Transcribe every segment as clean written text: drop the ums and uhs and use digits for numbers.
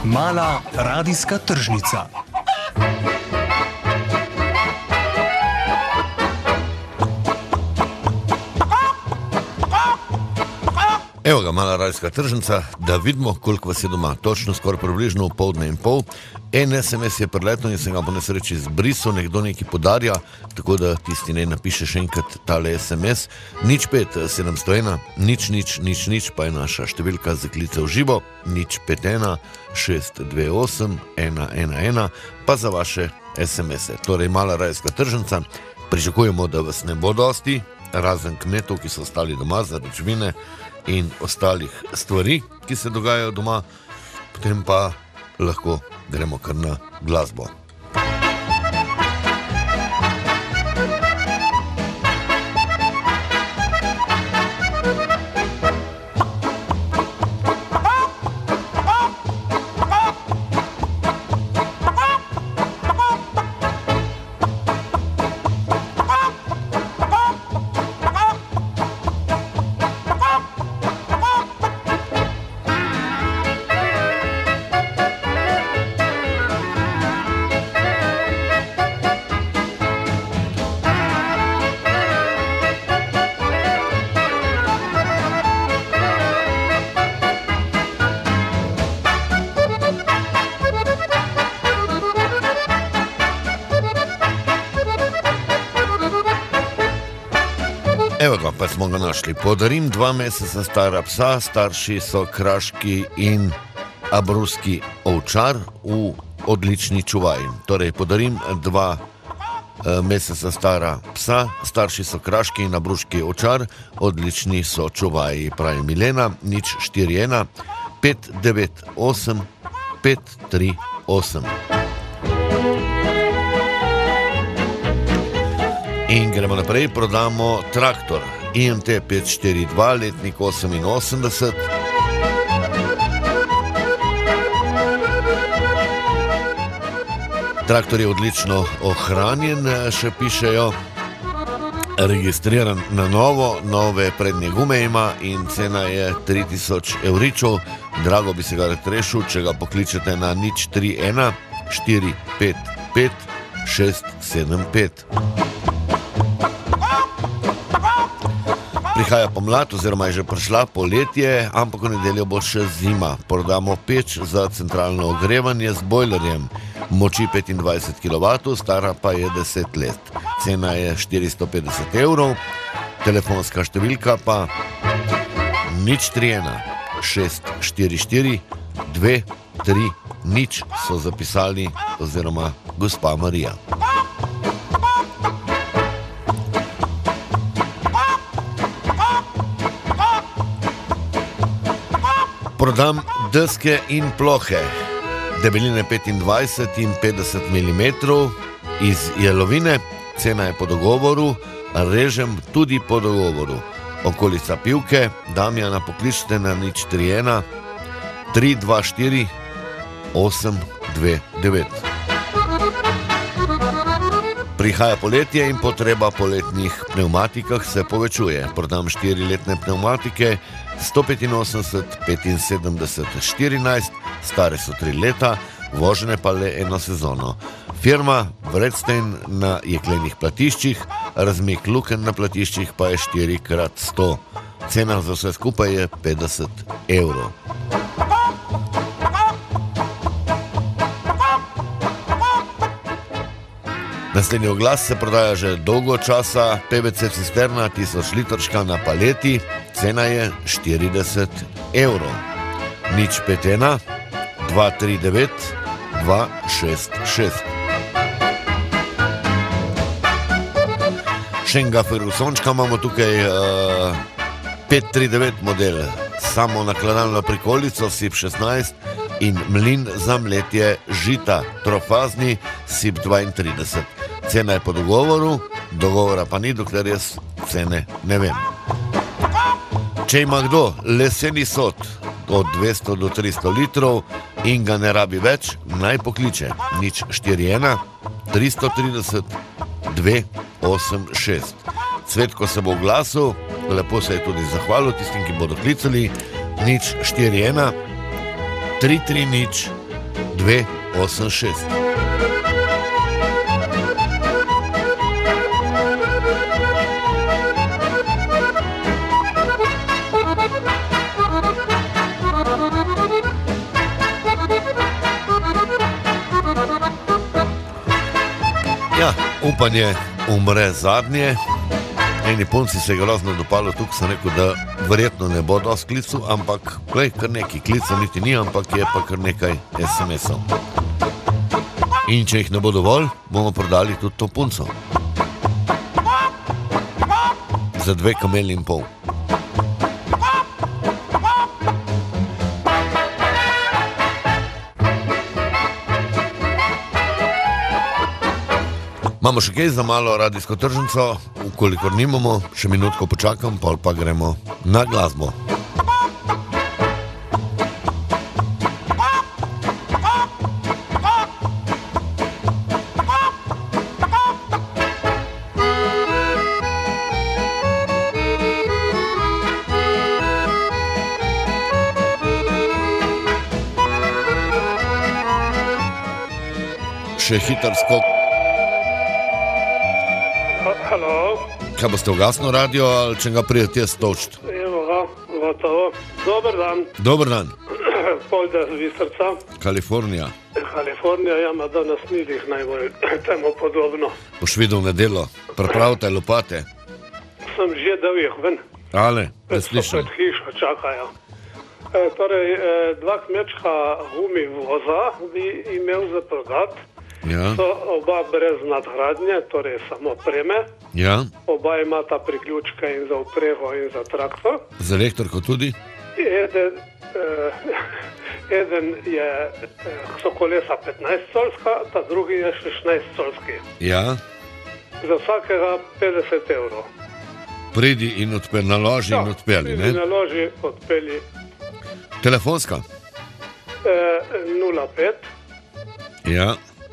Mala radijska tržnica. Evo ga, mala radijska tržnica, da vidimo, koliko vas je doma. Točno, skoraj približno poldne in pol. En SMS je preletno in sem ga po nesreči zbrisal, nekdo nekaj podarja, tako da tisti ne napiše še enkrat tale SMS. 05 701 nič, pa je naša številka za klice v živo, 051 628 111, pa za vaše SMS-e. Torej, mala radijska tržnica, pričakujemo, da vas ne bo dosti, razen kmetov, ki so ostali doma zaradi živine in ostalih stvari, ki se dogajajo doma, potem pa lahko gremo kar na glasbo. Evo ga, pa smo ga našli. Podarim 2 meseca stara psa, starši so kraški in abruski ovčar v odlični čuvaji. Torej, podarim 2 meseca stara psa, starši so kraški in abruški ovčar, odlični so čuvaji, pravi Milena, 041 598 538. In gremo naprej, prodamo traktor IMT 542, letnik 88. Traktor je odlično ohranjen, še pišejo, registriran na novo, nove prednje gume ima in cena je 3000 evričov. Drago bi se ga rešil, če ga pokličete na 031 455 675. Prihaja pomlad, oziroma je že prišla poletje, ampak v nedeljo bo še zima. Prodamo peč za centralno ogrevanje z bojlerjem, moči 25 kW, stara pa je 10 let. Cena je 450 evrov, telefonska številka pa 031 644 230, so zapisali, oziroma gospa Marija. Prodam deske in plohe, debeline 25 in 50 mm iz jelovine, cena je po dogovoru, režem tudi po dogovoru. Okolica Pivke, Damjana pokličite na 031 324 829. Prihaja poletje in potreba po letnih pneumatikah se povečuje. Prodam 4-letne pneumatike, 185, 75, 14, stare so 3 leta, vožene pa le 1 sezono. Firma Vredstein na jeklenih platiščih, razmik luken na platiščih pa je 4x100. Cena za vse skupaj je 50 evrov. Naslednji oglas se prodaja že dolgo časa, PVC cisterna 1000 litrčka na paleti, cena je 40 evrov. 051 239 266. Šenga Ferusončka imamo tukaj 539 model, samo nakladalno prikolico SIP 16 in mlin za mletje žita, trofazni SIP 32. Cena je po dogovoru, dogovora pa ni, dokler jaz cene ne vem. Če ima kdo leseni sod od 200 do 300 litrov in ga ne rabi več, naj pokliče 041 330 286. Cvetko se bo v glasu, lepo se je tudi zahvalil tistim, ki bodo klicali, 041 330 286. Ja, upanje umre zadnje. Eni punci se je grozno dopalo, tukaj sem rekel, da verjetno ne bo dosti klicev, ampak kar nekaj klicev niti ni, ampak je pa kar nekaj SMS-ov. In če jih ne bo dovolj, bomo prodali tudi to punco. Za 2,5 kameli. Imamo še kaj za malo radijsko tržnico, ukolikor nimamo, še minutko počakam, pol pa gremo na glasbo. Še hiter skok. Halo. Kaj boste ugasno radio ali če ga prijete jaz točt? Evo ga, gotovo. Dobar dan. Dobar dan. Polda z Vistrca. Kalifornija. Kalifornija, ja, ima danes nidih najbolj temu podobno. Boš videl nedelo, pripravite lopate. Sem že dal jih ven. Ale, ne slišam. Pred hišo čakajo. Torej, 2 kmečka gumi voza bi imel za prodat. Ja. So oba brez nadgradnje, torej samo preme. Ja. Oba imata priključke in za uprego in za traktor. Z elektriko tudi? Eden je, so kolesa 15-colska, ta drugi je 16-colski. Ja. Za vsakega 50 evrov. Pridi in odpeli, naloži in odpeli, ne? Pridi, naloži, odpeli. Telefonska? 05. Ja.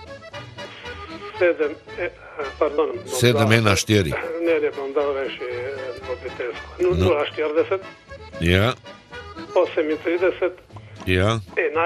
714. Ne bom dal reči mobitelsko. 040. Ja. 38. Ja.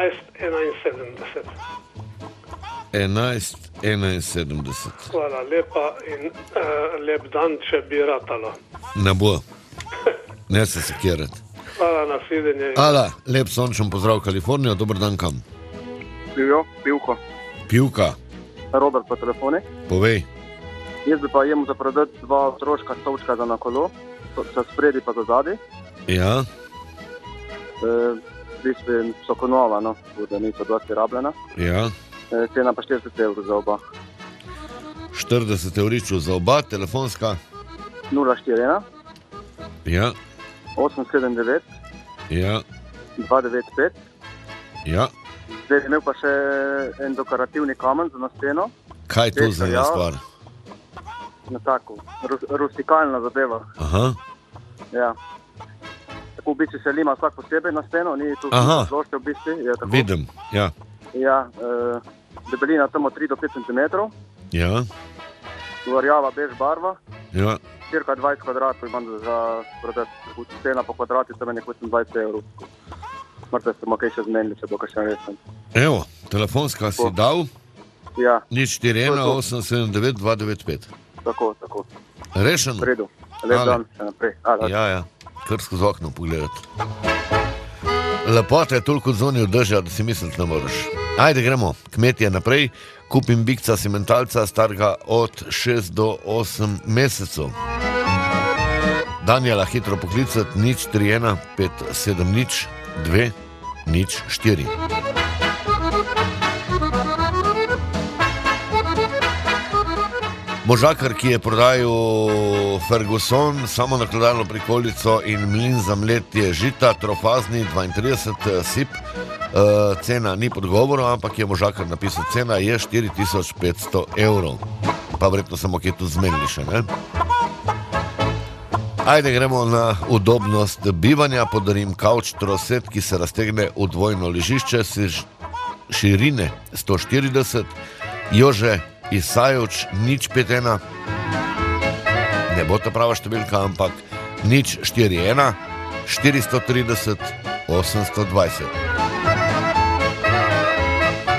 11. 71. 11. Hvala lepa in lep dan, če bi ratalo. Ne bo. Ne se sekirati. Hvala, na videnje. Ala, lep sončen pozdrav Kalifornijo, dober dan kam? Pivko. Pivka. Robert po telefoni. Povej. Jaz bi pa jemu za prodati 2 otroška stolčka za na kolo, za spredi pa za zadaj. Ja. V bistvu so konova, no, da niso dosti rabljena. Ja. Cena pa 40 evrov za oba. 40 evričov za oba, telefonska? 041. Ja. 879. Ja. 295. Ja. Zdaj je imel pa še en dekorativni kamen za na steno. Kaj je to za ena stvar? Na tako, rustikalna zadeva. Aha. Ja. Tako v bistvu se lima vsak posebej na steno, ni tu zlošte v bistvu. Ja, vidim, ja. Ja, debelina tam od 3 do 5 cm. Ja. Varjava bež barva. Ja. Cirka 20 kvadratov imam za prodati. Cena po kvadrati tam je nekaj 20 evrov. Morda ste kaj še zmenili, če bo kaj še resen. Evo, telefonska si dal? Ja. 041 879 295. Tako. Rešeno? V redu. Lep dan, še naprej. Ja. Kar skozi okno pogledati. Lepota je toliko zunaj držja, da si misliti ne moreš. Ajde, gremo. Kmetje naprej. Kupim bikca sementalca, starega od 6 do 8 mesecev. Daniela hitro poklicati 031 570 204. Možakar, ki je prodajal Ferguson, samo nakladalno prikolico in mlin za mletje žita, trofazni 32 sip. Cena ni pod govorom, ampak je možakar napisal, cena je 4500 evrov. Pa verjetno samo kje tu zmenili še, ne? Ajde, gremo na udobnost bivanja. Podarim kavč troset, ki se raztegne v dvojno ležišče, širine 140, Jože Isajoč 051, ne bo ta prava številka, ampak 041 430 820.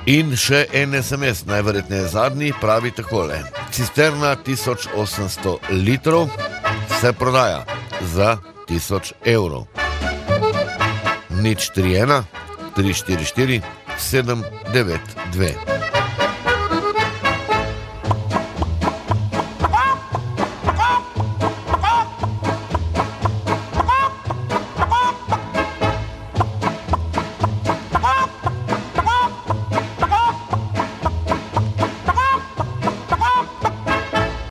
In še en SMS, najverjetneje zadnji, pravi takole. Cisterna 1800 litrov se prodaja za 1000 evrov. 031 344 792.